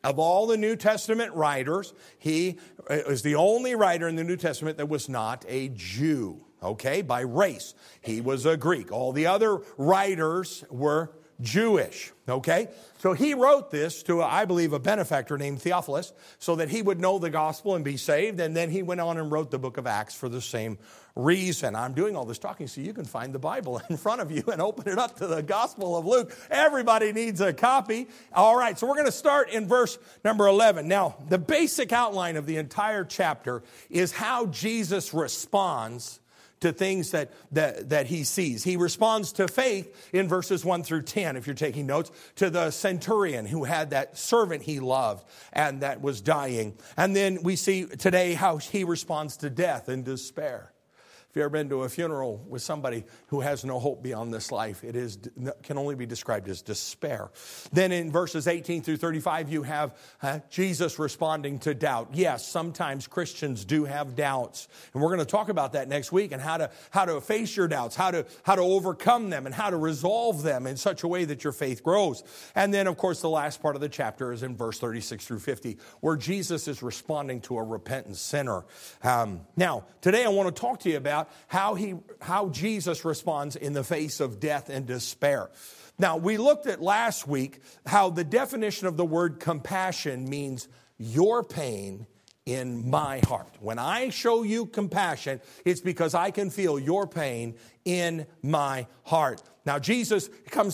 Of all the New Testament writers, he is the only writer in the New Testament that was not a Jew, okay, by race. He was a Greek. All the other writers were Jewish, okay? So he wrote this to, I believe, a benefactor named Theophilus so that he would know the gospel and be saved. And then he went on and wrote the book of Acts for the same reason. I'm doing all this talking so you can find the Bible in front of you and open it up to the Gospel of Luke. Everybody needs a copy. All right, so we're going to start in verse number 11. Now, the basic outline of the entire chapter is how Jesus responds to things that he sees. He responds to faith in verses 1 through 10, if you're taking notes, to the centurion who had that servant he loved and that was dying. And then we see today how he responds to death and despair. If you've ever been to a funeral with somebody who has no hope beyond this life, can only be described as despair. Then in verses 18 through 35, you have Jesus responding to doubt. Yes, sometimes Christians do have doubts. And we're going to talk about that next week and how to face your doubts, how to overcome them, and how to resolve them in such a way that your faith grows. And then, of course, the last part of the chapter is in verse 36 through 50, where Jesus is responding to a repentant sinner. Now, today I want to talk to you about how Jesus responds in the face of death and despair. Now, we looked at last week how the definition of the word compassion means your pain in my heart. When I show you compassion, it's because I can feel your pain in my heart. Now, Jesus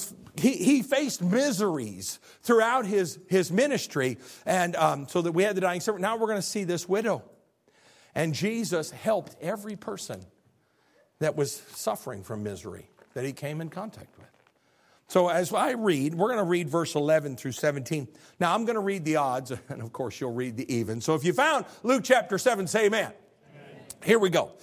he faced miseries throughout his ministry, and so that we had the dying servant. Now we're going to see this widow. And Jesus helped every person that was suffering from misery that he came in contact with. So as I read, we're going to read verse 11 through 17. Now I'm going to read the odds, and of course you'll read the even. So if you found Luke chapter 7, say amen. Amen. Here we go.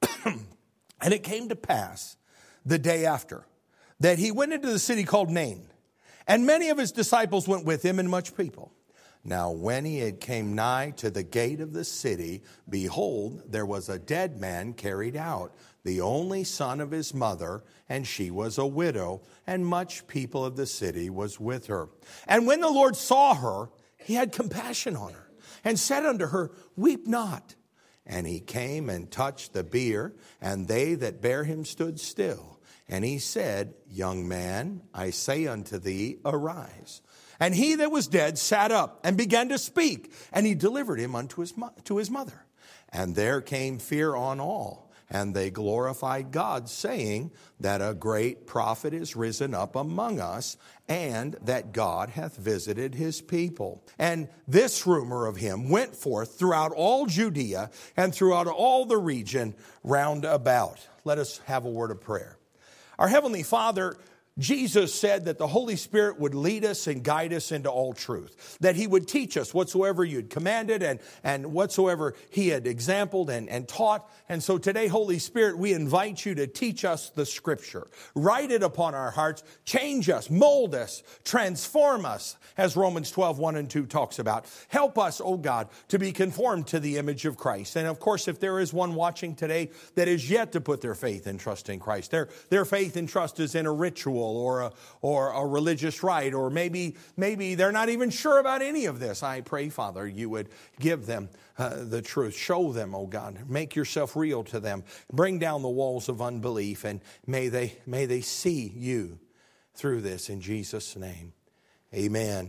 And it came to pass the day after that he went into the city called Nain, and many of his disciples went with him, and much people. Now, when he had came nigh to the gate of the city, behold, there was a dead man carried out, the only son of his mother, and she was a widow, and much people of the city was with her. And when the Lord saw her, he had compassion on her, and said unto her, Weep not. And he came and touched the bier, and they that bare him stood still. And he said, Young man, I say unto thee, arise. And he that was dead sat up and began to speak, and he delivered him unto his mother. And there came fear on all, and they glorified God, saying that a great prophet is risen up among us, and that God hath visited his people. And this rumor of him went forth throughout all Judea and throughout all the region round about. Let us have a word of prayer. Our Heavenly Father, Jesus said that the Holy Spirit would lead us and guide us into all truth, that he would teach us whatsoever you'd commanded and whatsoever he had exampled and taught. And so today, Holy Spirit, we invite you to teach us the Scripture. Write it upon our hearts, change us, mold us, transform us, as Romans 12, 1 and 2 talks about. Help us, oh God, to be conformed to the image of Christ. And of course, if there is one watching today that is yet to put their faith and trust in Christ, their faith and trust is in a ritual or a religious rite, or maybe they're not even sure about any of this. I pray, Father, you would give them the truth. Show them, oh God. Make yourself real to them. Bring down the walls of unbelief, and may they see you through this in Jesus' name. Amen.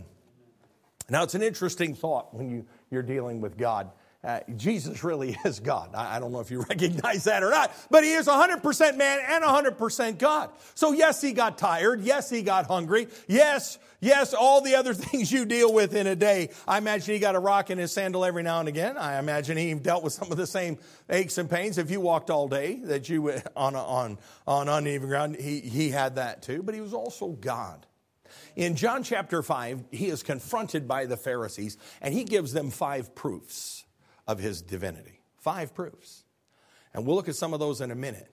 Now, it's an interesting thought when you're dealing with God. Jesus really is God. I don't know if you recognize that or not, but he is 100% man and 100% God. So yes, he got tired. Yes, he got hungry. Yes, all the other things you deal with in a day. I imagine he got a rock in his sandal every now and again. I imagine he dealt with some of the same aches and pains. If you walked all day that you were on uneven ground, he had that too, but he was also God. In John chapter 5, he is confronted by the Pharisees, and he gives them 5 proofs of his divinity. 5 proofs. And we'll look at some of those in a minute.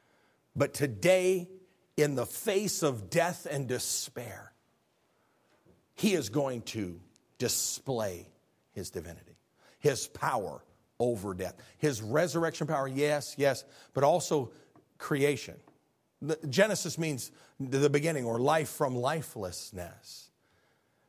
But today, in the face of death and despair, he is going to display his divinity, his power over death, his resurrection power, yes, but also creation. Genesis means the beginning, or life from lifelessness.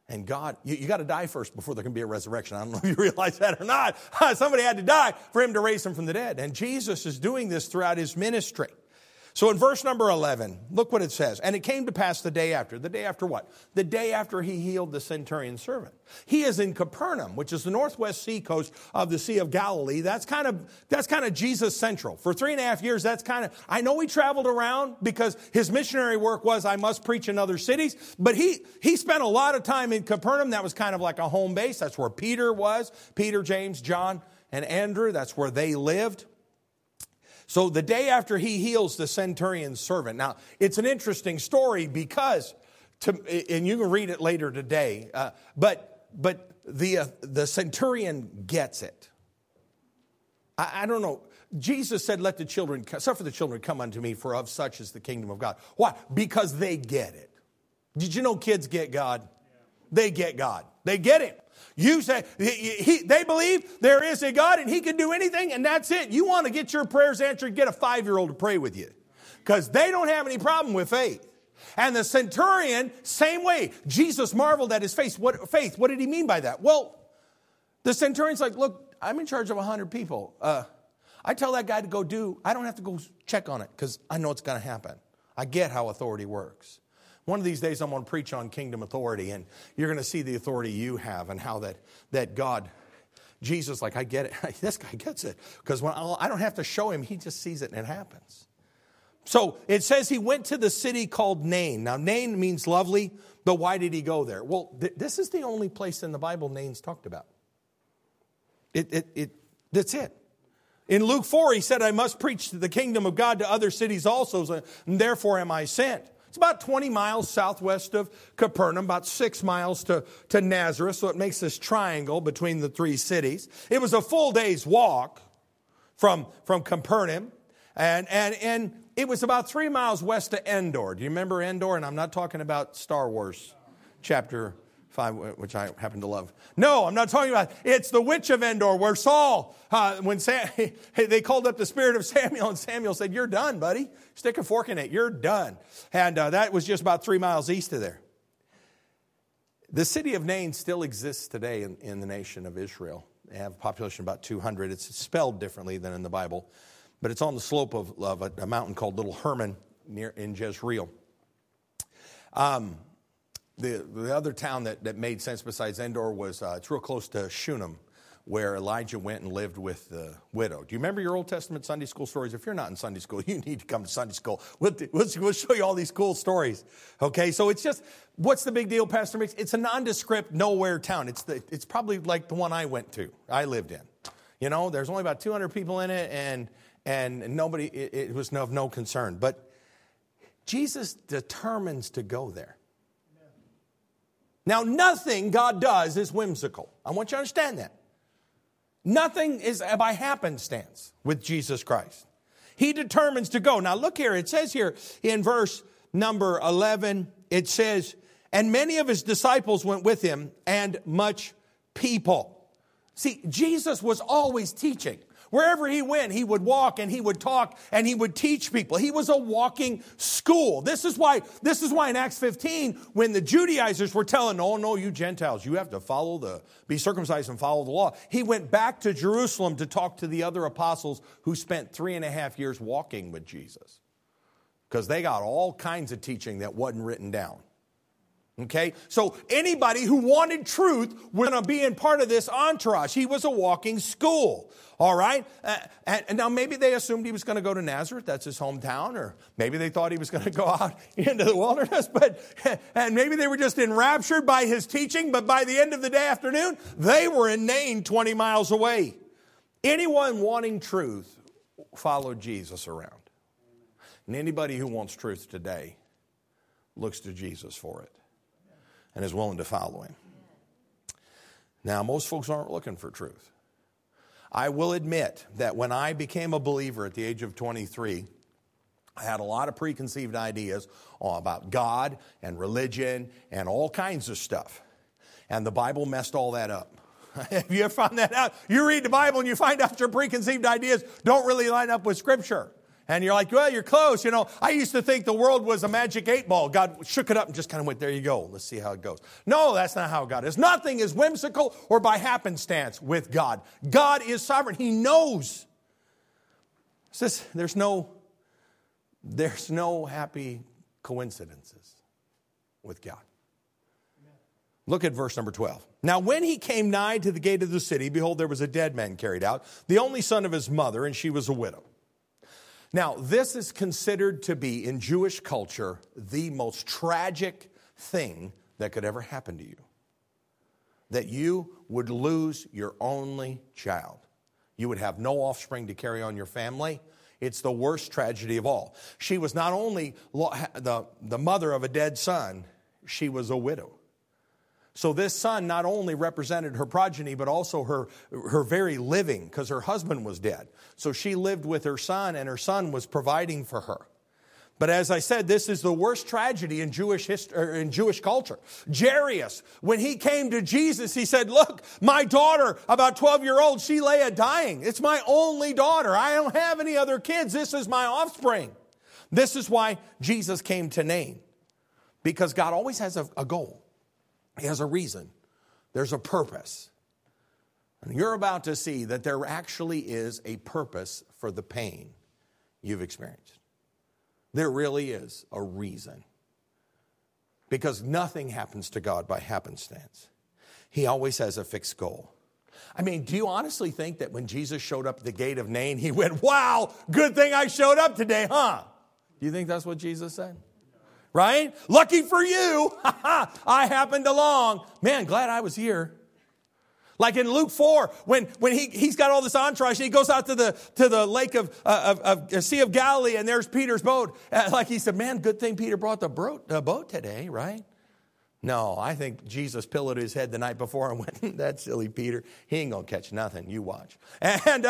And God, you got to die first before there can be a resurrection. I don't know if you realize that or not. Somebody had to die for him to raise him from the dead. And Jesus is doing this throughout his ministry. So in verse number 11, look what it says. And it came to pass the day after. The day after what? The day after he healed the centurion's servant. He is in Capernaum, which is the northwest seacoast of the Sea of Galilee. That's kind of Jesus central. For 3.5 years, I know he traveled around because his missionary work was, I must preach in other cities. But he spent a lot of time in Capernaum. That was kind of like a home base. That's where Peter was. Peter, James, John, and Andrew. That's where they lived. So the day after he heals the centurion's servant. Now, it's an interesting story because, and you can read it later today, but the centurion gets it. I don't know. Jesus said, suffer the children come unto me, for of such is the kingdom of God. Why? Because they get it. Did you know kids get God? They get God. They get him. You say, they believe there is a God and he can do anything, and that's it. You want to get your prayers answered, get a 5-year-old to pray with you. Because they don't have any problem with faith. And the centurion, same way. Jesus marveled at his faith. What did he mean by that? Well, the centurion's like, look, I'm in charge of 100 people. I tell that guy to go do, I don't have to go check on it because I know it's going to happen. I get how authority works. One of these days I'm going to preach on kingdom authority, and you're going to see the authority you have and how that God, Jesus, like, I get it. This guy gets it. Because when I don't have to show him, he just sees it and it happens. So it says he went to the city called Nain. Now, Nain means lovely, but why did he go there? Well, this is the only place in the Bible Nain's talked about. That's it. In Luke 4, he said, I must preach the kingdom of God to other cities also, and therefore am I sent. It's about 20 miles southwest of Capernaum, about 6 miles to Nazareth, so it makes this triangle between the 3 cities. It was a full day's walk from Capernaum, and it was about 3 miles west of Endor. Do you remember Endor? And I'm not talking about Star Wars chapter 5, which I happen to love. No, I'm not talking about it. It's the witch of Endor, where Saul, they called up the spirit of Samuel, and Samuel said, you're done, buddy. Stick a fork in it. You're done. And that was just about 3 miles east of there. The city of Nain still exists today in the nation of Israel. They have a population of about 200. It's spelled differently than in the Bible, but it's on the slope of a mountain called Little Hermon in Jezreel. The other town that made sense besides Endor was, it's real close to Shunem, where Elijah went and lived with the widow. Do you remember your Old Testament Sunday school stories? If you're not in Sunday school, you need to come to Sunday school. We'll show you all these cool stories. Okay, so it's just, what's the big deal, Pastor Mix? It's a nondescript, nowhere town. It's probably like the one I lived in. You know, there's only about 200 people in it, and nobody, it was of no concern. But Jesus determines to go there. Now, nothing God does is whimsical. I want you to understand that. Nothing is by happenstance with Jesus Christ. He determines to go. Now, look here. It says here in verse number 11, it says, and many of his disciples went with him, and much people. See, Jesus was always teaching. Wherever he went, he would walk and he would talk and he would teach people. He was a walking school. This is why in Acts 15, when the Judaizers were telling, oh, no, you Gentiles, you have to be circumcised and follow the law. He went back to Jerusalem to talk to the other apostles who spent 3.5 years walking with Jesus. Because they got all kinds of teaching that wasn't written down. Okay, so anybody who wanted truth was going to be in part of this entourage. He was a walking school, all right? And now maybe they assumed he was going to go to Nazareth, that's his hometown, or maybe they thought he was going to go out into the wilderness, and maybe they were just enraptured by his teaching, but by the end of the day afternoon, they were in Nain 20 miles away. Anyone wanting truth followed Jesus around. And anybody who wants truth today looks to Jesus for it and is willing to follow him. Now, most folks aren't looking for truth. I will admit that when I became a believer at the age of 23, I had a lot of preconceived ideas about God and religion and all kinds of stuff. And the Bible messed all that up. Have you ever found that out? You read the Bible and you find out your preconceived ideas don't really line up with Scripture. And you're like, well, you're close. I used to think the world was a magic 8-ball. God shook it up and just kind of went, there you go. Let's see how it goes. No, that's not how God is. Nothing is whimsical or by happenstance with God. God is sovereign. He knows. There's no happy coincidences with God. Look at verse number 12. Now, when he came nigh to the gate of the city, behold, there was a dead man carried out, the only son of his mother, and she was a widow. Now, this is considered to be, in Jewish culture, the most tragic thing that could ever happen to you. That you would lose your only child. You would have no offspring to carry on your family. It's the worst tragedy of all. She was not only the mother of a dead son, she was a widow. So this son not only represented her progeny, but also her very living, because her husband was dead. So she lived with her son, and her son was providing for her. But as I said, this is the worst tragedy in Jewish history, in Jewish culture. Jairus, when he came to Jesus, he said, look, my daughter, about 12-year-old, she lay dying. It's my only daughter. I don't have any other kids. This is my offspring. This is why Jesus came to Nain. Because God always has a goal. He has a reason. There's a purpose. And you're about to see that there actually is a purpose for the pain you've experienced. There really is a reason. Because nothing happens to God by happenstance. He always has a fixed goal. I mean, do you honestly think that when Jesus showed up at the gate of Nain, he went, wow, good thing I showed up today, huh? Do you think that's what Jesus said? Right? Lucky for you, I happened along. Man, glad I was here. Like in Luke 4, when he's got all this entourage, and he goes out to the lake of Sea of Galilee, and there's Peter's boat. Like he said, man, good thing Peter brought the boat today, right? No, I think Jesus pillowed his head the night before and went, that silly Peter, he ain't going to catch nothing. You watch. And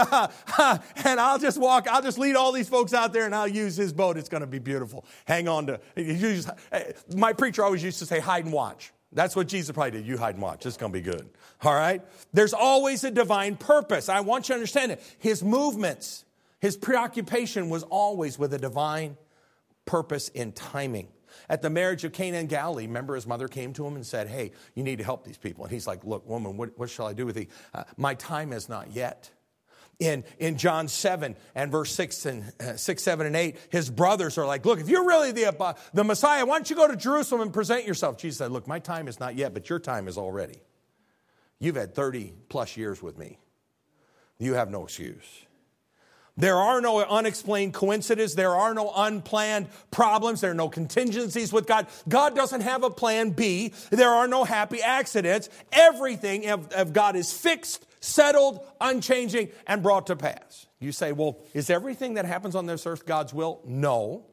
I'll just lead all these folks out there and I'll use his boat. It's going to be beautiful. Hang on to, my preacher always used to say, hide and watch. That's what Jesus probably did. You hide and watch. It's going to be good. All right? There's always a divine purpose. I want you to understand it. His movements, his preoccupation was always with a divine purpose in timing. At the marriage of Cana in Galilee, remember his mother came to him and said, hey, you need to help these people. And he's like, look, woman, what shall I do with thee? My time is not yet. In John 7 and verse 6, 7, and 8, his brothers are like, look, if you're really the Messiah, why don't you go to Jerusalem and present yourself? Jesus said, look, my time is not yet, but your time is already. You've had 30 plus years with me. You have no excuse. There are no unexplained coincidences. There are no unplanned problems. There are no contingencies with God. God doesn't have a plan B. There are no happy accidents. Everything of God is fixed, settled, unchanging, and brought to pass. You say, well, is everything that happens on this earth God's will? No.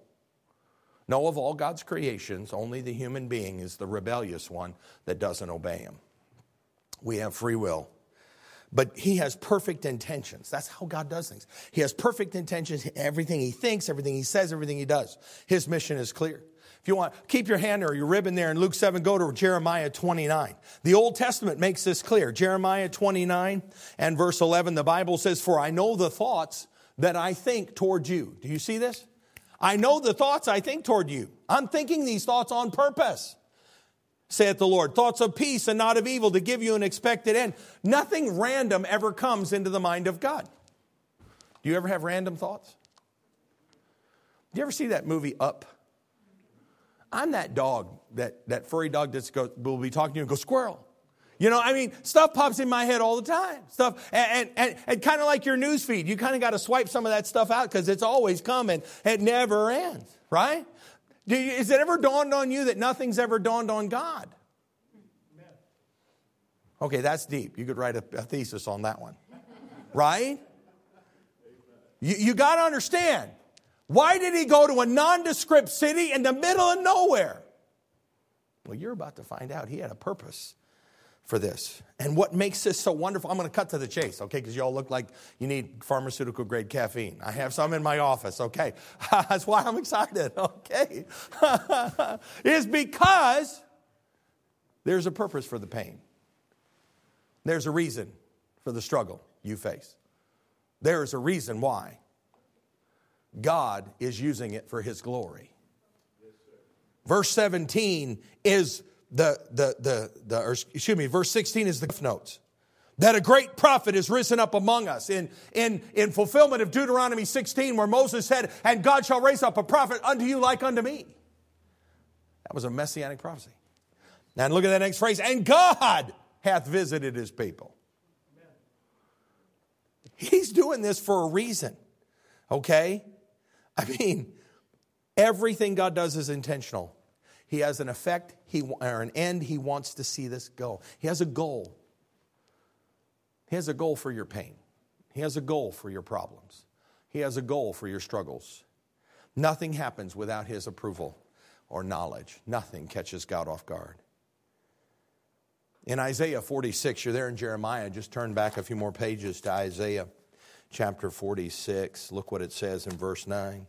No, of all God's creations, only the human being is the rebellious one that doesn't obey him. We have free will. But he has perfect intentions. That's how God does things. He has perfect intentions. Everything he thinks, everything he says, everything he does. His mission is clear. If you want, keep your hand or your ribbon there in Luke 7, go to Jeremiah 29. The Old Testament makes this clear. Jeremiah 29 and verse 11, the Bible says, for I know the thoughts that I think toward you. Do you see this? I know the thoughts I think toward you. I'm thinking these thoughts on purpose, saith the Lord. Thoughts of peace and not of evil, to give you an expected end. Nothing random ever comes into the mind of God. Do you ever have random thoughts? Do you ever see that movie Up? I'm that dog, that furry dog will be talking to you and go, squirrel. You know, I mean, stuff pops in my head all the time. Stuff, and kind of like your news feed, you kind of got to swipe some of that stuff out because it's always coming. It never ends, right? Is it ever dawned on you that nothing's ever dawned on God? Okay, that's deep. You could write a thesis on that one. Right? You got to understand. Why did he go to a nondescript city in the middle of nowhere? Well, you're about to find out. He had a purpose for this. And what makes this so wonderful, I'm going to cut to the chase, okay, because you all look like you need pharmaceutical grade caffeine. I have some in my office, okay. That's why I'm excited, okay. Is because there's a purpose for the pain. There's a reason for the struggle you face. There is a reason why God is using it for His glory. Verse 17 is verse 16 is the cliff notes. That a great prophet is risen up among us in fulfillment of Deuteronomy 16, where Moses said, and God shall raise up a prophet unto you like unto me. That was a messianic prophecy. Now look at that next phrase. And God hath visited His people. He's doing this for a reason. Okay? I mean, everything God does is intentional. He has an effect, or an end. He wants to see this go. He has a goal. He has a goal for your pain. He has a goal for your problems. He has a goal for your struggles. Nothing happens without His approval or knowledge. Nothing catches God off guard. In Isaiah 46, you're there in Jeremiah. Just turn back a few more pages to Isaiah chapter 46. Look what it says in verse 9.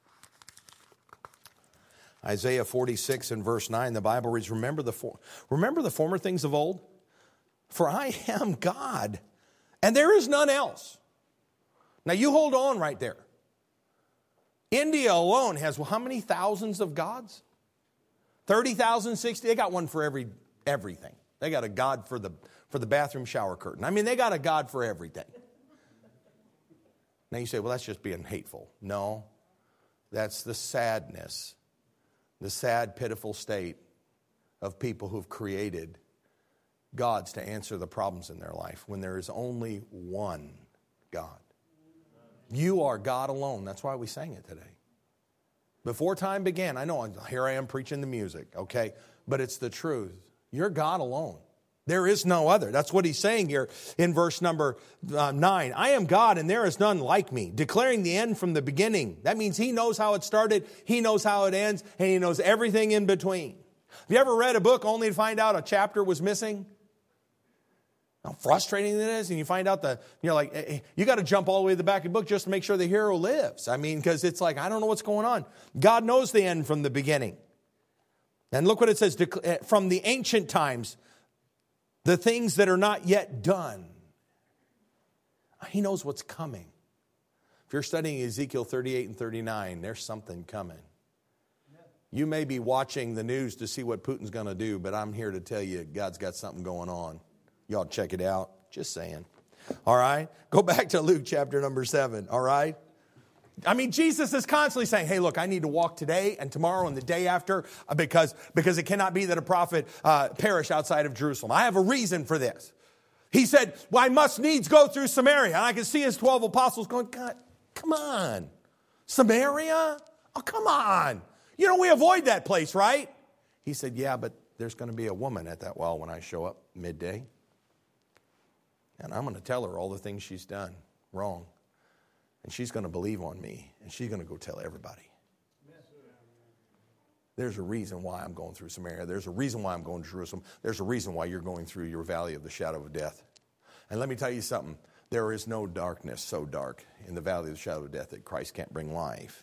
Isaiah 46 and verse 9, the Bible reads, remember the former things of old? For I am God, and there is none else. Now you hold on right there. India alone has how many thousands of gods? 30,000, 60? They got one for everything. They got a God for the bathroom shower curtain. I mean, they got a God for everything. Now you say, well, that's just being hateful. No, that's the sadness, the sad, pitiful state of people who've created gods to answer the problems in their life when there is only one God. You are God alone. That's why we sang it today. Before time began, I know here I am preaching the music, okay? But it's the truth. You're God alone. There is no other. That's what he's saying here in verse number 9. I am God and there is none like me, declaring the end from the beginning. That means He knows how it started, He knows how it ends, and He knows everything in between. Have you ever read a book only to find out a chapter was missing? How frustrating it is, and you find out you got to jump all the way to the back of the book just to make sure the hero lives. I mean, because it's like, I don't know what's going on. God knows the end from the beginning. And look what it says, from the ancient times, the things that are not yet done. He knows what's coming. If you're studying Ezekiel 38 and 39, there's something coming. You may be watching the news to see what Putin's going to do, but I'm here to tell you God's got something going on. Y'all check it out. Just saying. All right? Go back to Luke chapter number 7. All right? I mean, Jesus is constantly saying, hey, look, I need to walk today and tomorrow and the day after because it cannot be that a prophet perish outside of Jerusalem. I have a reason for this. He said, well, I must needs go through Samaria. And I can see His 12 apostles going, God, come on. Samaria? Oh, come on. You know, we avoid that place, right? He said, yeah, but there's going to be a woman at that well when I show up midday. And I'm going to tell her all the things she's done wrong. And she's going to believe on me. And she's going to go tell everybody. There's a reason why I'm going through Samaria. There's a reason why I'm going to Jerusalem. There's a reason why you're going through your valley of the shadow of death. And let me tell you something. There is no darkness so dark in the valley of the shadow of death that Christ can't bring life.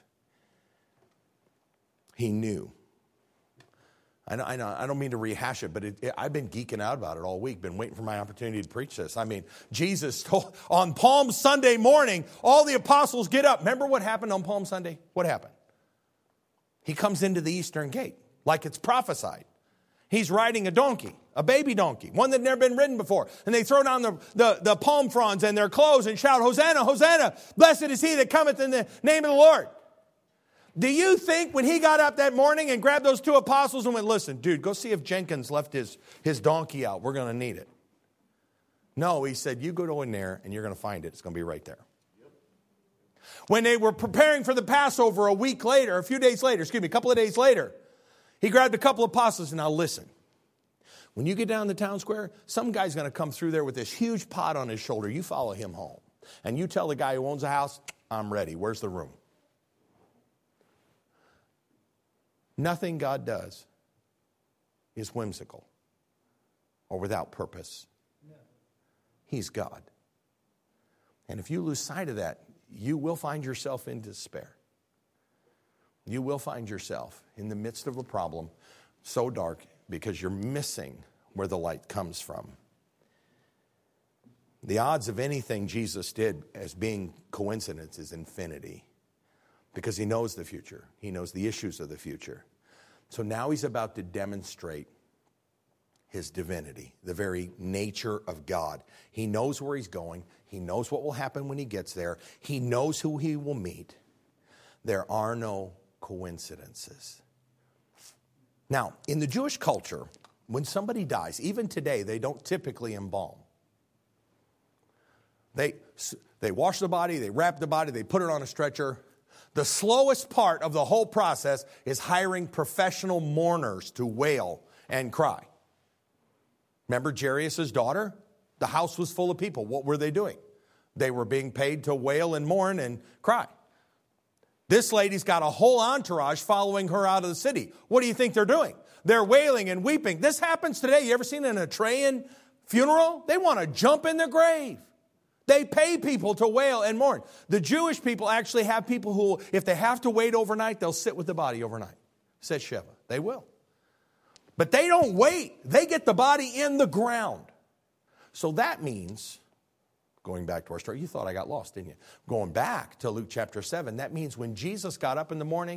He knew. I don't mean to rehash it, but I've been geeking out about it all week, been waiting for my opportunity to preach this. I mean, Jesus told, on Palm Sunday morning, all the apostles get up. Remember what happened on Palm Sunday? What happened? He comes into the eastern gate, like it's prophesied. He's riding a donkey, a baby donkey, one that had never been ridden before. And they throw down the palm fronds and their clothes and shout, Hosanna, Hosanna, blessed is he that cometh in the name of the Lord. Do you think when he got up that morning and grabbed those two apostles and went, listen, dude, go see if Jenkins left his donkey out. We're going to need it. No, he said, you go in there and you're going to find it. It's going to be right there. Yep. When they were preparing for the Passover a couple of days later, he grabbed a couple of apostles and now listen. When you get down the town square, some guy's going to come through there with this huge pot on his shoulder. You follow him home. And you tell the guy who owns the house, I'm ready. Where's the room? Nothing God does is whimsical or without purpose. No. He's God. And if you lose sight of that, you will find yourself in despair. You will find yourself in the midst of a problem so dark because you're missing where the light comes from. The odds of anything Jesus did as being coincidence is infinity. because he knows the future. He knows the issues of the future. So now he's about to demonstrate his divinity, the very nature of God. He knows where he's going. He knows what will happen when he gets there. He knows who he will meet. There are no coincidences. Now, in the Jewish culture, when somebody dies, even today, they don't typically embalm. They wash the body, they wrap the body, they put it on a stretcher. The slowest part of the whole process is hiring professional mourners to wail and cry. Remember Jairus' daughter? The house was full of people. What were they doing? They were being paid to wail and mourn and cry. This lady's got a whole entourage following her out of the city. What do you think they're doing? They're wailing and weeping. This happens today. You ever seen an Eritrean funeral? They want to jump in their grave. They pay people to wail and mourn. The Jewish people actually have people who, if they have to wait overnight, they'll sit with the body overnight. Says Sheva. They will. But they don't wait. They get the body in the ground. So that means, going back to our story, you thought I got lost, didn't you? Going back to Luke chapter 7, that means when Jesus got up in the morning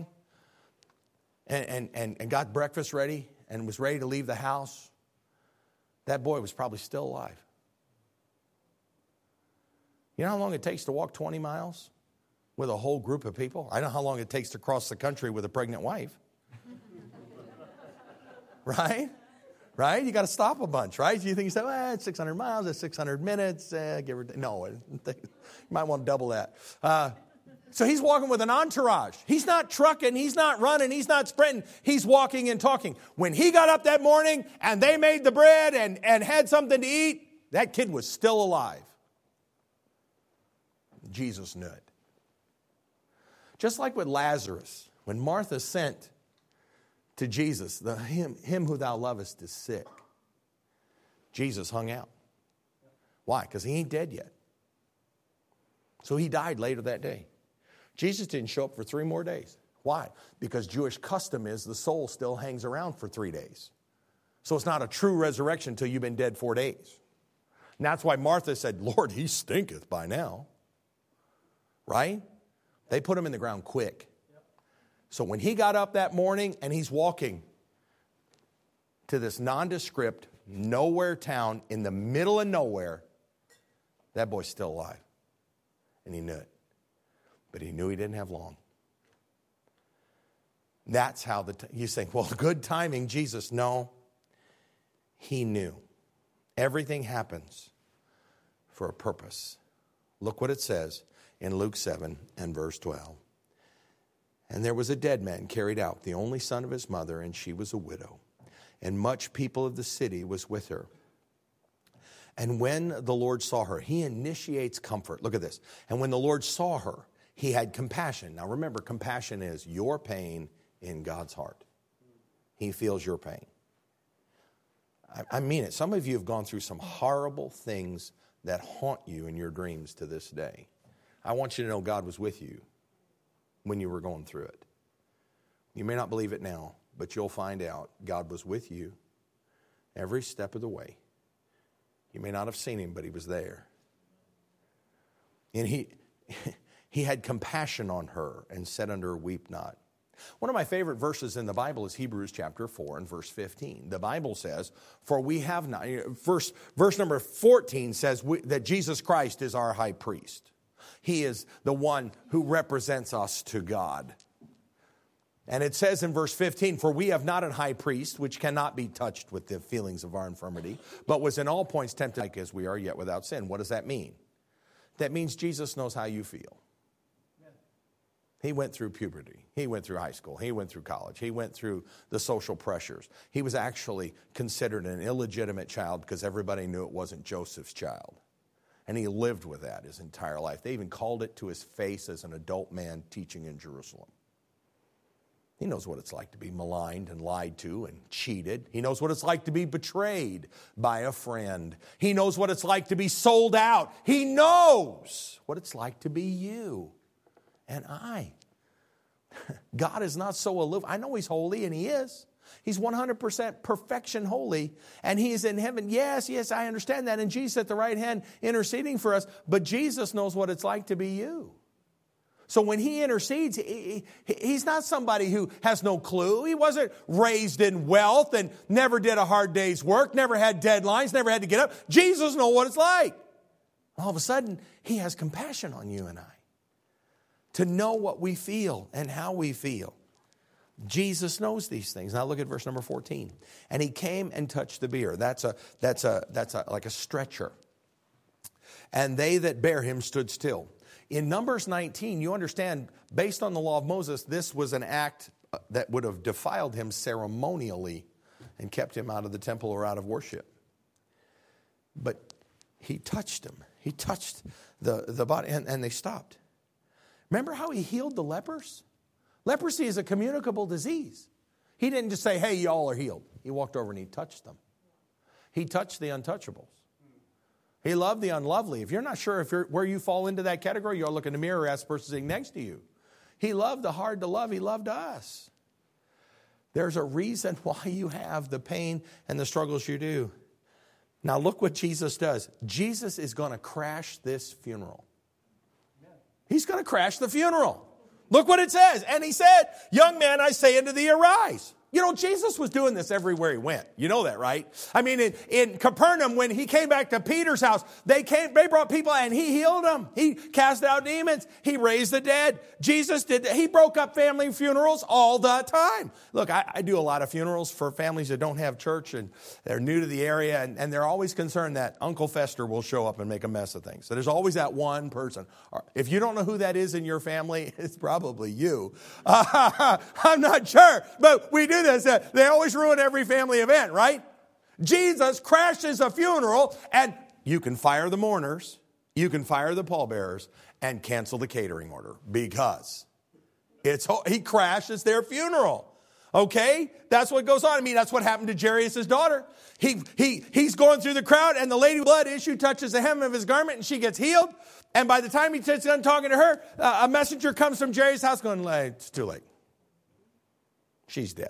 and got breakfast ready and was ready to leave the house, that boy was probably still alive. You know how long it takes to walk 20 miles with a whole group of people? I know how long it takes to cross the country with a pregnant wife. Right? Right? You got to stop a bunch, right? You think you say, well, it's 600 miles, it's 600 minutes, give or take. No, you might want to double that. So he's walking with an entourage. He's not trucking, he's not running, he's not sprinting. He's walking and talking. When he got up that morning and they made the bread and had something to eat, that kid was still alive. Jesus knew it. Just like with Lazarus, when Martha sent to Jesus, him who thou lovest is sick, Jesus hung out. Why? Because he ain't dead yet. So he died later that day. Jesus didn't show up for 3 more days. Why? Because Jewish custom is the soul still hangs around for 3 days. So it's not a true resurrection until you've been dead 4 days. And that's why Martha said, Lord, he stinketh by now. Right? They put him in the ground quick. So when he got up that morning and he's walking to this nondescript, nowhere town in the middle of nowhere, that boy's still alive. And he knew it. But he knew he didn't have long. That's how you think, well, good timing, Jesus. No, he knew. Everything happens for a purpose. Look what it says in Luke 7 and verse 12. And there was a dead man carried out, the only son of his mother, and she was a widow. And much people of the city was with her. And when the Lord saw her, he initiates comfort. Look at this. And when the Lord saw her, he had compassion. Now remember, compassion is your pain in God's heart. He feels your pain. I mean it. Some of you have gone through some horrible things that haunt you in your dreams to this day. I want you to know God was with you when you were going through it. You may not believe it now, but you'll find out God was with you every step of the way. You may not have seen him, but he was there. And he had compassion on her and said unto her, weep not. One of my favorite verses in the Bible is Hebrews chapter 4 and verse 15. The Bible says, for we have not, verse number 14 says that Jesus Christ is our high priest. He is the one who represents us to God. And it says in verse 15, for we have not an high priest which cannot be touched with the feelings of our infirmity, but was in all points tempted like as we are, yet without sin. What does that mean? That means Jesus knows how you feel. He went through puberty. He went through high school. He went through college. He went through the social pressures. He was actually considered an illegitimate child because everybody knew it wasn't Joseph's child. And he lived with that his entire life. They even called it to his face as an adult man teaching in Jerusalem. He knows what it's like to be maligned and lied to and cheated. He knows what it's like to be betrayed by a friend. He knows what it's like to be sold out. He knows what it's like to be you and I. God is not so aloof. I know he's holy, and he is. He's 100% perfection holy, and he is in heaven. Yes, I understand that. And Jesus at the right hand interceding for us. But Jesus knows what it's like to be you. So when he intercedes, he's not somebody who has no clue. He wasn't raised in wealth and never did a hard day's work, never had deadlines, never had to get up. Jesus knows what it's like. All of a sudden, he has compassion on you and I to know what we feel and how we feel. Jesus knows these things. Now look at verse number 14. And he came and touched the bier. That's like a stretcher. And they that bare him stood still. In Numbers 19, you understand, based on the law of Moses, this was an act that would have defiled him ceremonially and kept him out of the temple or out of worship. But he touched him. He touched the body, and they stopped. Remember how he healed the lepers? Leprosy is a communicable disease. He didn't just say, hey, y'all are healed. He walked over and he touched them. He touched the untouchables. He loved the unlovely. If you're not sure where you fall into that category, you ought to look in the mirror or ask the person sitting next to you. He loved the hard to love. He loved us. There's a reason why you have the pain and the struggles you do. Now look what Jesus does. Jesus is going to crash this funeral. He's going to crash the funeral. Look what it says. And he said, young man, I say unto thee, arise. You know, Jesus was doing this everywhere he went. You know that, right? I mean, in Capernaum, when he came back to Peter's house, they brought people and he healed them. He cast out demons. He raised the dead. Jesus did that. He broke up family funerals all the time. Look, I do a lot of funerals for families that don't have church and they're new to the area, and they're always concerned that Uncle Fester will show up and make a mess of things. So there's always that one person. If you don't know who that is in your family, it's probably you. I'm not sure, but we do this. They always ruin every family event, right? Jesus crashes a funeral, and you can fire the mourners, you can fire the pallbearers, and cancel the catering order because he crashes their funeral. Okay? That's what goes on. I mean, that's what happened to Jairus' daughter. He's going through the crowd, and the lady with blood issue touches the hem of his garment, and she gets healed. And by the time he gets done talking to her, a messenger comes from Jairus' house going, it's too late. She's dead.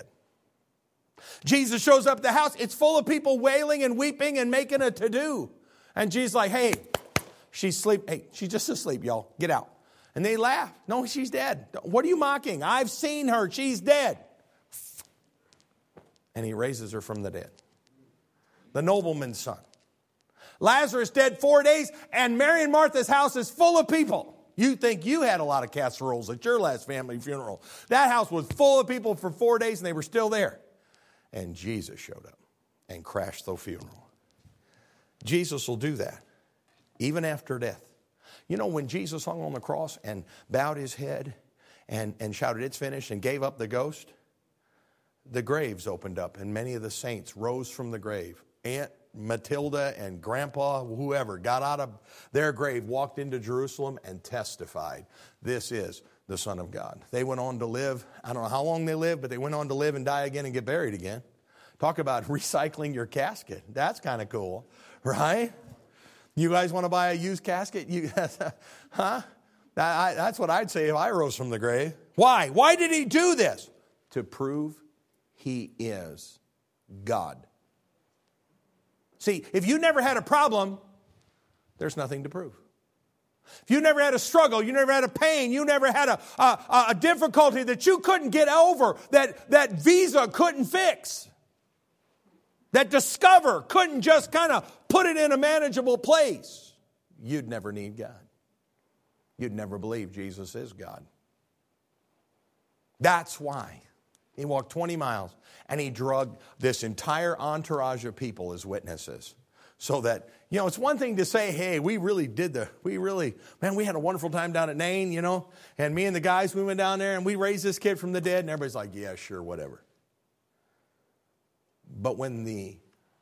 Jesus shows up at the house. It's full of people wailing and weeping and making a to-do. And Jesus is like, hey, she's asleep. Hey, she's just asleep, y'all. Get out. And they laugh. No, she's dead. What are you mocking? I've seen her. She's dead. And he raises her from the dead. The nobleman's son. Lazarus dead 4 days, and Mary and Martha's house is full of people. You think you had a lot of casseroles at your last family funeral. That house was full of people for 4 days, and they were still there. And Jesus showed up and crashed the funeral. Jesus will do that, even after death. You know, when Jesus hung on the cross and bowed his head and shouted, it's finished, and gave up the ghost, the graves opened up, and many of the saints rose from the grave. Aunt Matilda and Grandpa, whoever, got out of their grave, walked into Jerusalem, and testified, this is the Son of God. They went on to live. I don't know how long they lived, but they went on to live and die again and get buried again. Talk about recycling your casket. That's kind of cool, right? You guys want to buy a used casket? Huh? That's what I'd say if I rose from the grave. Why? Why did he do this? To prove he is God. See, if you never had a problem, there's nothing to prove. If you never had a struggle, you never had a pain, you never had a difficulty that you couldn't get over, that Visa couldn't fix, that Discover couldn't just kind of put it in a manageable place, you'd never need God. You'd never believe Jesus is God. That's why he walked 20 miles and he drugged this entire entourage of people as witnesses. So that, you know, it's one thing to say, hey, we had a wonderful time down at Nain, you know, and me and the guys, we went down there and we raised this kid from the dead, and everybody's like, yeah, sure, whatever. But when the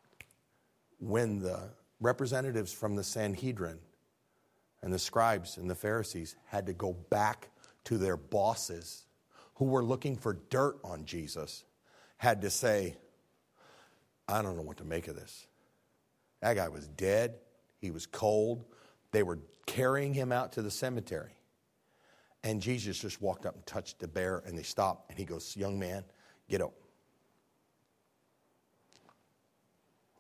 representatives from the Sanhedrin and the scribes and the Pharisees had to go back to their bosses who were looking for dirt on Jesus, had to say, I don't know what to make of this. That guy was dead. He was cold. They were carrying him out to the cemetery. And Jesus just walked up and touched the bear, and they stopped. And he goes, young man, get up.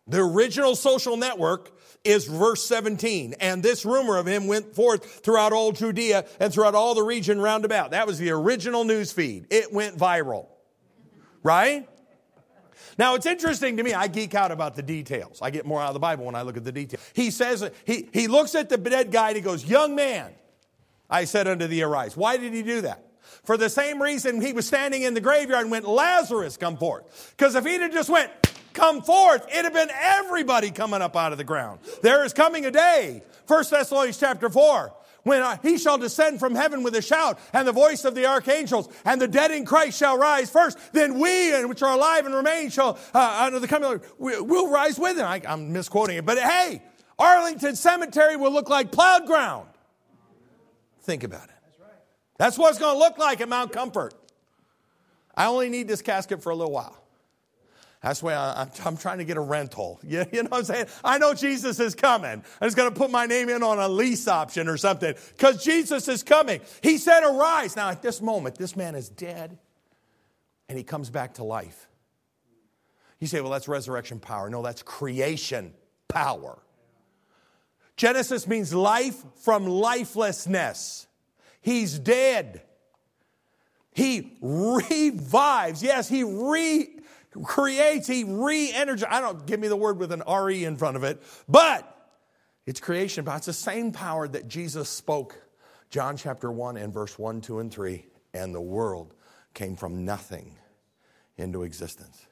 The original social network is verse 17. And this rumor of him went forth throughout all Judea and throughout all the region round about. That was the original news feed. It went viral. Right? Now, it's interesting to me. I geek out about the details. I get more out of the Bible when I look at the details. He says, he looks at the dead guy and he goes, young man, I said unto thee, arise. Why did he do that? For the same reason he was standing in the graveyard and went, Lazarus, come forth. Because if he'd have just went, come forth, it'd have been everybody coming up out of the ground. There is coming a day, 1 Thessalonians chapter 4, when he shall descend from heaven with a shout and the voice of the archangels, and the dead in Christ shall rise first. Then we, which are alive and remain, shall, under the coming, we'll rise with him. I'm misquoting it. But hey, Arlington Cemetery will look like plowed ground. Think about it. That's what it's going to look like at Mount Comfort. I only need this casket for a little while. That's why I'm trying to get a rental. You know what I'm saying? I know Jesus is coming. I'm just going to put my name in on a lease option or something because Jesus is coming. He said, arise. Now, at this moment, this man is dead and he comes back to life. You say, well, that's resurrection power. No, that's creation power. Genesis means life from lifelessness. He's dead. He revives. Yes, he creates, he re-energizes. I don't give me the word with an R-E in front of it, but it's creation. But it's the same power that Jesus spoke. John chapter 1 and verse 1, 2, and 3. And the world came from nothing into existence.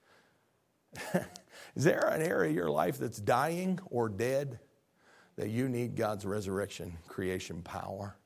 Is there an area of your life that's dying or dead that you need God's resurrection, creation power?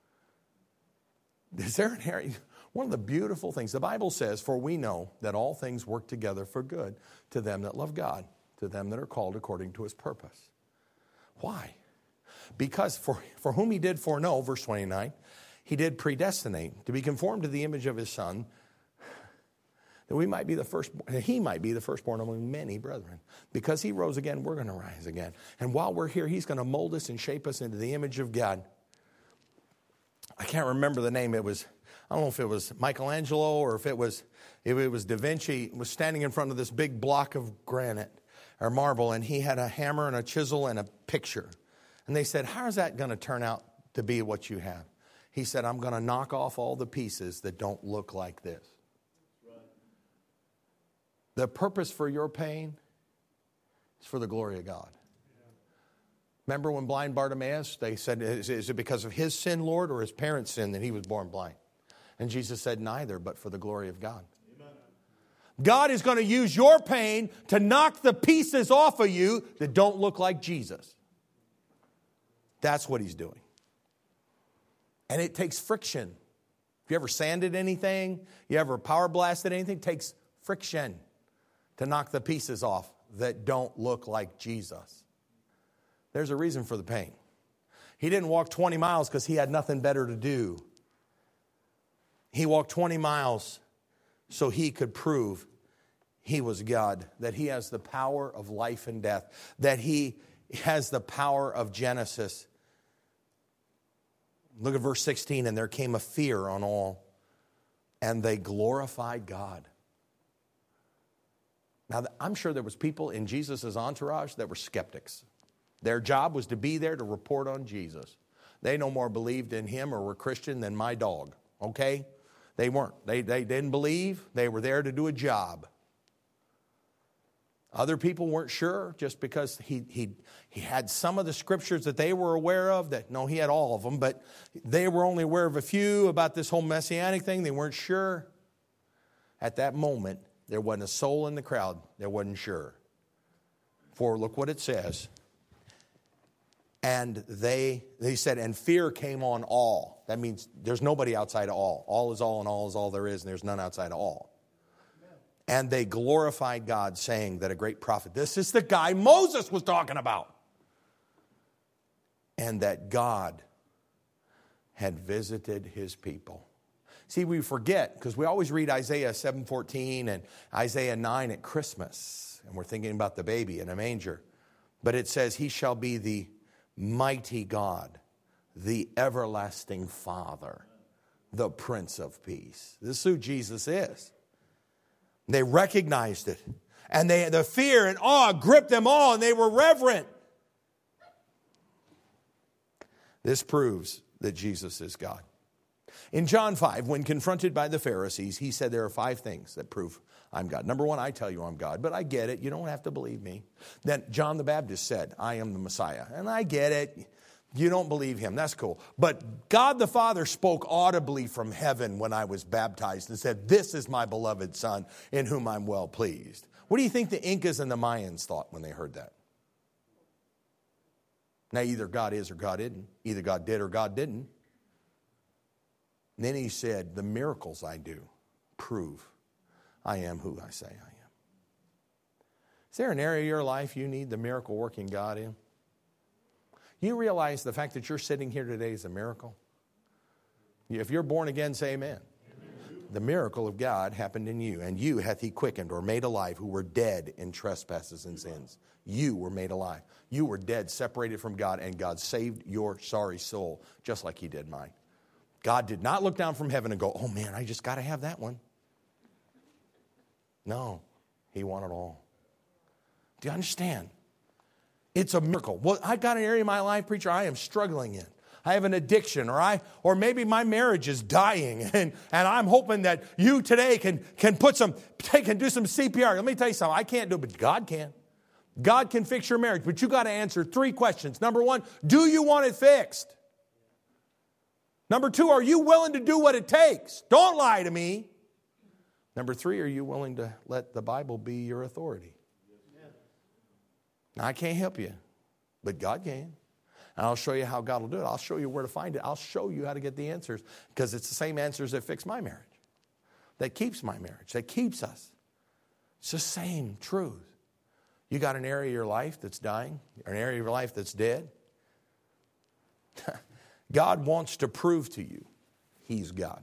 Is there an area? One of the beautiful things, the Bible says, for we know that all things work together for good to them that love God, to them that are called according to his purpose. Why? Because for whom he did foreknow, verse 29, he did predestinate to be conformed to the image of his Son, that he might be the firstborn among many brethren. Because he rose again, we're going to rise again. And while we're here, he's going to mold us and shape us into the image of God. I can't remember the name. I don't know if it was Michelangelo or if it was Da Vinci. Was standing in front of this big block of granite or marble, and he had a hammer and a chisel and a picture. And they said, how is that going to turn out to be what you have? He said, I'm going to knock off all the pieces that don't look like this. Right. The purpose for your pain is for the glory of God. Remember when blind Bartimaeus, they said, is it because of his sin, Lord, or his parents' sin that he was born blind? And Jesus said, neither, but for the glory of God. Amen. God is going to use your pain to knock the pieces off of you that don't look like Jesus. That's what he's doing. And it takes friction. If you ever sanded anything, you ever power blasted anything, it takes friction to knock the pieces off that don't look like Jesus. There's a reason for the pain. He didn't walk 20 miles because he had nothing better to do. He walked 20 miles so he could prove he was God, that he has the power of life and death, that he has the power of Genesis. Look at verse 16, and there came a fear on all, and they glorified God. Now, I'm sure there was people in Jesus' entourage that were skeptics. Their job was to be there to report on Jesus. They no more believed in him or were Christian than my dog, okay? They weren't. They didn't believe. They were there to do a job. Other people weren't sure just because he had some of the scriptures that they were aware of. No, he had all of them, but they were only aware of a few about this whole messianic thing. They weren't sure. At that moment, there wasn't a soul in the crowd that wasn't sure. For look what it says. And they said, and fear came on all. That means there's nobody outside of all. All is all and all is all there is, and there's none outside of all. And they glorified God, saying that a great prophet, this is the guy Moses was talking about, and that God had visited his people. See, we forget, because we always read Isaiah 7:14 and Isaiah 9 at Christmas, and we're thinking about the baby in a manger. But it says, he shall be the mighty God, the everlasting Father, the Prince of Peace. This is who Jesus is. They recognized it. And the fear and awe gripped them all, and they were reverent. This proves that Jesus is God. In John 5, when confronted by the Pharisees, he said there are 5 things that prove I'm God. Number 1, I tell you I'm God, but I get it. You don't have to believe me. Then John the Baptist said, I am the Messiah. And I get it. You don't believe him. That's cool. But God the Father spoke audibly from heaven when I was baptized and said, this is my beloved Son in whom I'm well pleased. What do you think the Incas and the Mayans thought when they heard that? Now, either God is or God isn't. Either God did or God didn't. And then he said, the miracles I do prove I am who I say I am. Is there an area of your life you need the miracle working God in? You realize the fact that you're sitting here today is a miracle? If you're born again, say amen. The miracle of God happened in you, and you hath he quickened or made alive who were dead in trespasses and sins. You were made alive. You were dead, separated from God, and God saved your sorry soul, just like he did mine. God did not look down from heaven and go, oh man, I just got to have that one. No, he wanted all. Do you understand? It's a miracle. Well, I've got an area of my life, preacher, I am struggling in. I have an addiction, or maybe my marriage is dying, and I'm hoping that you today can do some CPR. Let me tell you something. I can't do it, but God can. God can fix your marriage, but you got to answer 3 questions. Number 1, do you want it fixed? Number 2, are you willing to do what it takes? Don't lie to me. Number 3, are you willing to let the Bible be your authority? Now, I can't help you, but God can. And I'll show you how God will do it. I'll show you where to find it. I'll show you how to get the answers, because it's the same answers that fix my marriage, that keeps my marriage, that keeps us. It's the same truth. You got an area of your life that's dying, or an area of your life that's dead. God wants to prove to you he's God.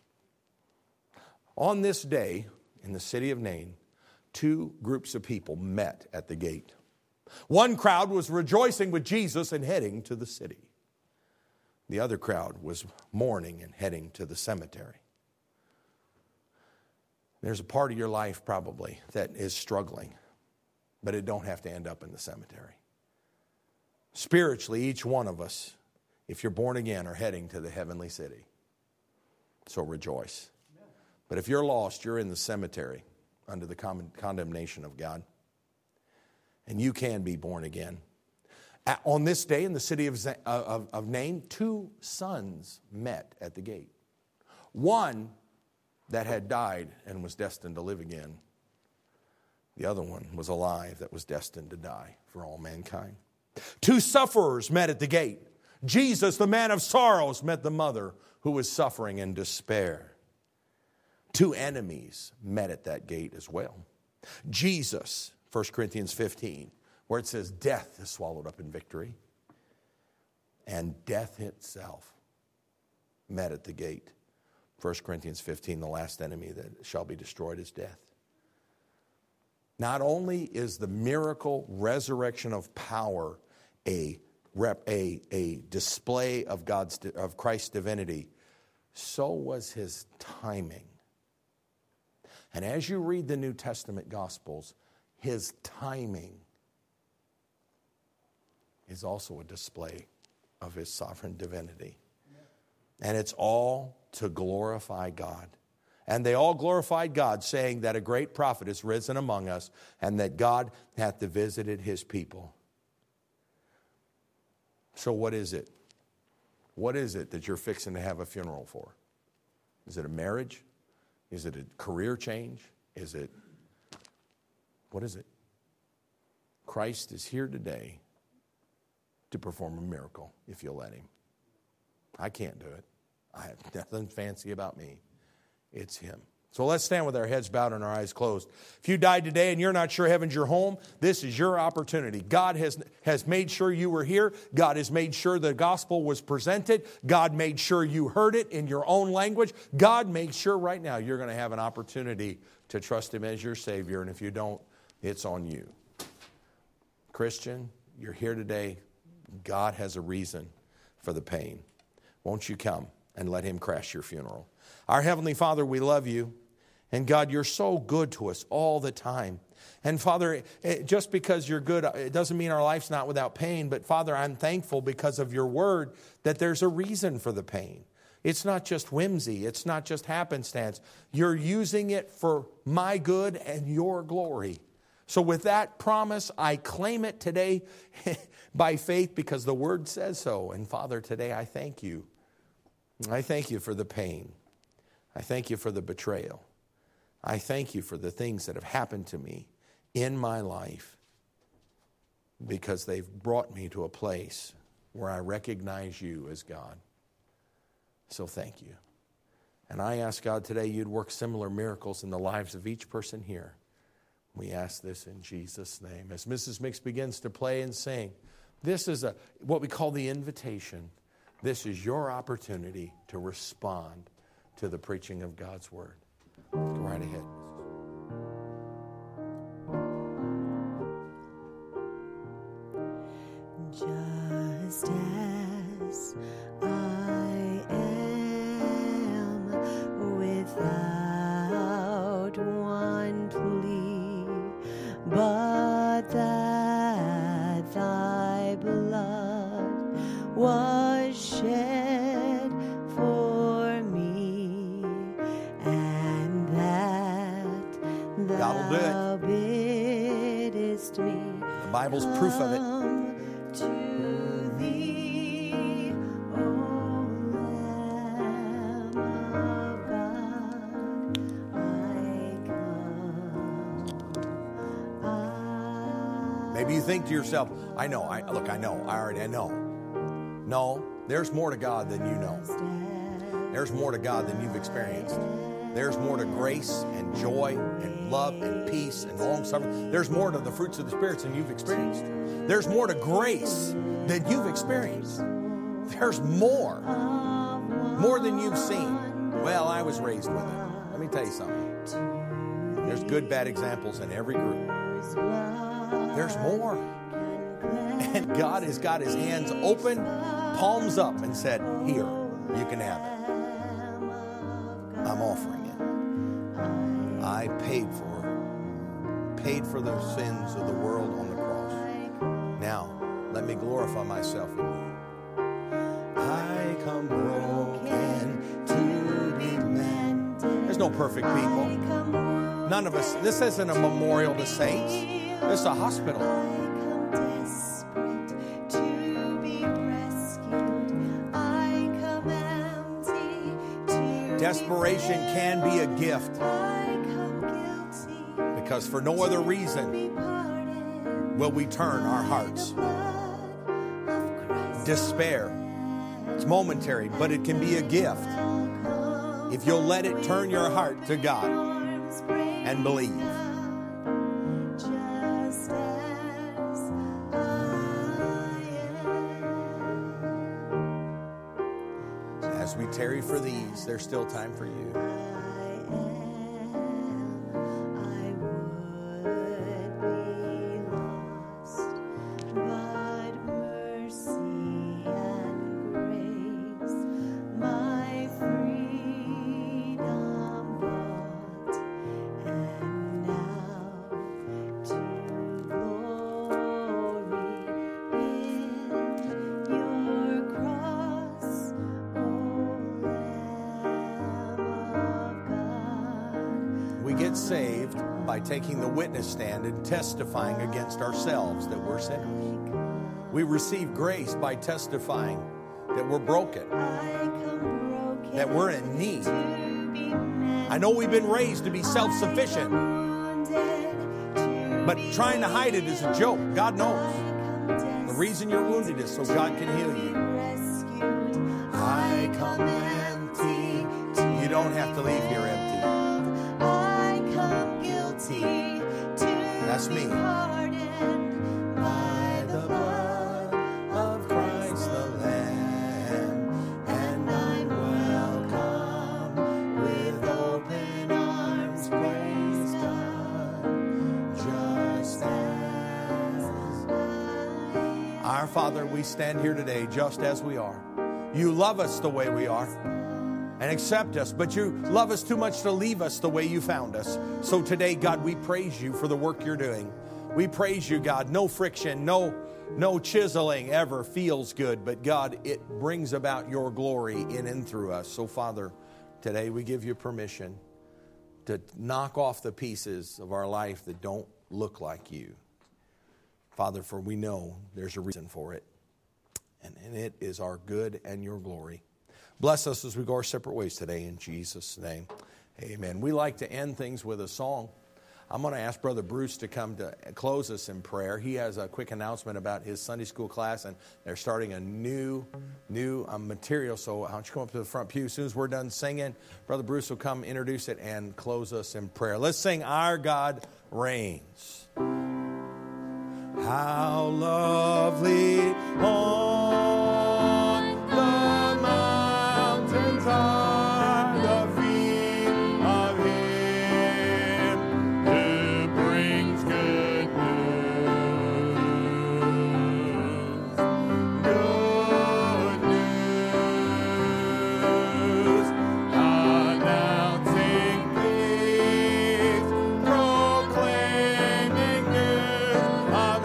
On this day, in the city of Nain, 2 groups of people met at the gate. One crowd was rejoicing with Jesus and heading to the city. The other crowd was mourning and heading to the cemetery. There's a part of your life probably that is struggling, but it don't have to end up in the cemetery. Spiritually, each one of us, if you're born again, are heading to the heavenly city. So rejoice. But if you're lost, you're in the cemetery under the condemnation of God. And you can be born again. On this day in the city of Nain, 2 sons met at the gate. One that had died and was destined to live again. The other one was alive that was destined to die for all mankind. 2 sufferers met at the gate. Jesus, the man of sorrows, met the mother who was suffering in despair. 2 enemies met at that gate as well. Jesus, 1 Corinthians 15, where it says death is swallowed up in victory. And death itself met at the gate. 1 Corinthians 15, the last enemy that shall be destroyed is death. Not only is the miracle resurrection of power a display of Christ's divinity, so was his timing. And as you read the New Testament Gospels, his timing is also a display of his sovereign divinity. And it's all to glorify God. And they all glorified God, saying that a great prophet is risen among us, and that God hath visited his people. So what is it? What is it that you're fixing to have a funeral for? Is it a marriage? Is it a career change? What is it? Christ is here today to perform a miracle if you'll let him. I can't do it. I have nothing fancy about me. It's him. So let's stand with our heads bowed and our eyes closed. If you died today and you're not sure heaven's your home, this is your opportunity. God has made sure you were here. God has made sure the gospel was presented. God made sure you heard it in your own language. God made sure right now you're going to have an opportunity to trust him as your Savior. And if you don't, it's on you. Christian, you're here today. God has a reason for the pain. Won't you come and let him crash your funeral? Our Heavenly Father, we love you. And God, you're so good to us all the time. And Father, just because you're good, it doesn't mean our life's not without pain. But Father, I'm thankful because of your word that there's a reason for the pain. It's not just whimsy. It's not just happenstance. You're using it for my good and your glory. So with that promise, I claim it today by faith because the word says so. And Father, today I thank you. I thank you for the pain. I thank you for the betrayal. I thank you for the things that have happened to me in my life because they've brought me to a place where I recognize you as God. So thank you. And I ask God today you'd work similar miracles in the lives of each person here. We ask this in Jesus' name. As Mrs. Mix begins to play and sing, this is what we call the invitation. This is your opportunity to respond to the preaching of God's word. Go right ahead. Just as I am, without one plea, but that thy blood was shed for me, and that thou biddest me. The Bible's proof of it. To thee, O Lamb of God, I come. Maybe you think to yourself, I know. No, there's more to God than you know. There's more to God than you've experienced. There's more to grace and joy and love and peace and long-suffering. There's more to the fruits of the Spirit than you've experienced. There's more to grace than you've experienced. There's more than you've seen. Well, I was raised with it. Let me tell you something. There's good, bad examples in every group. There's more. And God has got his hands open, palms up, and said, here, you can have it. I'm offering it. I paid for the sins of the world on the cross. Now, let me glorify myself in you. I come broken to be mended. There's no perfect people. None of us. This isn't a memorial to saints. This is a hospital. Desperation can be a gift because for no other reason will we turn our hearts. Despair, it's momentary, but it can be a gift if you'll let it turn your heart to God and believe. As we tarry for these, there's still time for you. Saved by taking the witness stand and testifying against ourselves that we're sinners. We receive grace by testifying that we're broken, that we're in need. I know we've been raised to be self-sufficient, but trying to hide it is a joke. God knows. The reason you're wounded is so God can heal you. I come empty. You don't have to leave here empty. That's me. By the blood of Christ the Lamb, and I'm welcome with open arms. Praise God, just as our Father, we stand here today just as we are. You love us the way we are. and accept us, but you love us too much to leave us the way you found us. So today, God, we praise you for the work you're doing. We praise you, God. No friction, no chiseling ever feels good, but God, it brings about your glory in and through us. So Father, today we give you permission to knock off the pieces of our life that don't look like you. Father, for we know there's a reason for it, and it is our good and your glory. Bless us as we go our separate ways today in Jesus' name. Amen. We like to end things with a song. I'm going to ask Brother Bruce to come to close us in prayer. He has a quick announcement about his Sunday school class, and they're starting a new material. So why don't you come up to the front pew? As soon as we're done singing, Brother Bruce will come introduce it and close us in prayer. Let's sing Our God Reigns. How lovely on the mountains are the feet of him who brings good news. Good news, announcing peace, proclaiming news of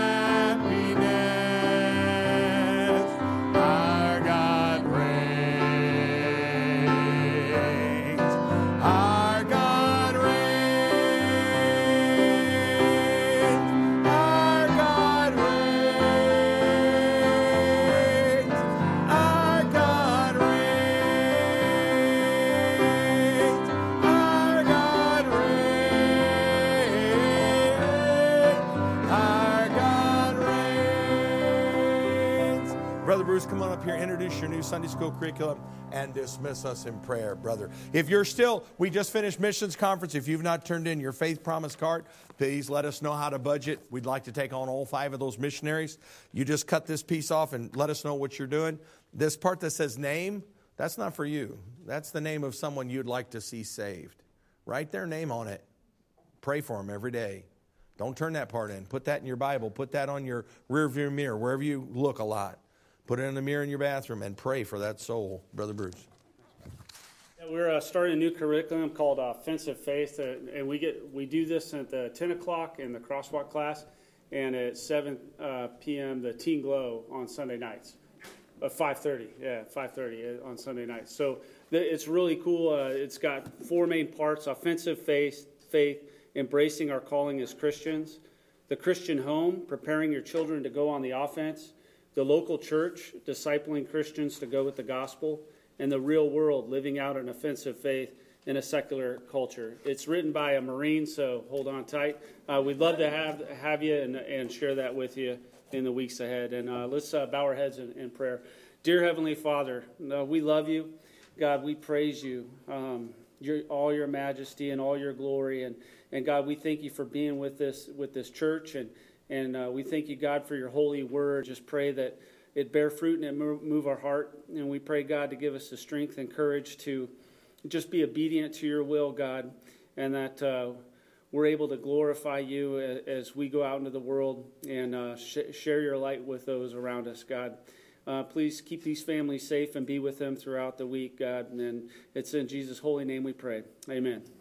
happiness. Our God reigns. Our God reigns. Our God reigns. Our God reigns. Our God reigns. Our God reigns. Brother Bruce, come on up here, introduce your new Sunday school curriculum, and dismiss us in prayer, brother. If you're still, we just finished missions conference. If you've not turned in your faith promise card, please let us know how to budget. We'd like to take on all 5 of those missionaries. You just cut this piece off and let us know what you're doing. This part that says name, that's not for you. That's the name of someone you'd like to see saved. Write their name on it. Pray for them every day. Don't turn that part in. Put that in your Bible. Put that on your rearview mirror, wherever you look a lot. Put it in the mirror in your bathroom and pray for that soul, Brother Bruce. Yeah, we're starting a new curriculum called Offensive Faith, and we do this at the 10 o'clock in the crosswalk class, and at 7 p.m. the Teen Glow on Sunday nights. 5:30 on Sunday nights. So it's really cool. It's got 4 main parts: offensive faith, embracing our calling as Christians; the Christian home, preparing your children to go on the offense; the local church, discipling Christians to go with the gospel; and the real world, living out an offensive faith in a secular culture. It's written by a Marine, so hold on tight. We'd love to have you and share that with you in the weeks ahead. And let's bow our heads in prayer. Dear Heavenly Father, we love you. God, we praise you, all your majesty and all your glory. And God, we thank you for being with this church. And we thank you, God, for your holy word. Just pray that it bear fruit and it move our heart. And we pray, God, to give us the strength and courage to just be obedient to your will, God, and that we're able to glorify you as we go out into the world and share your light with those around us, God. Please keep these families safe and be with them throughout the week, God. And it's in Jesus' holy name we pray. Amen.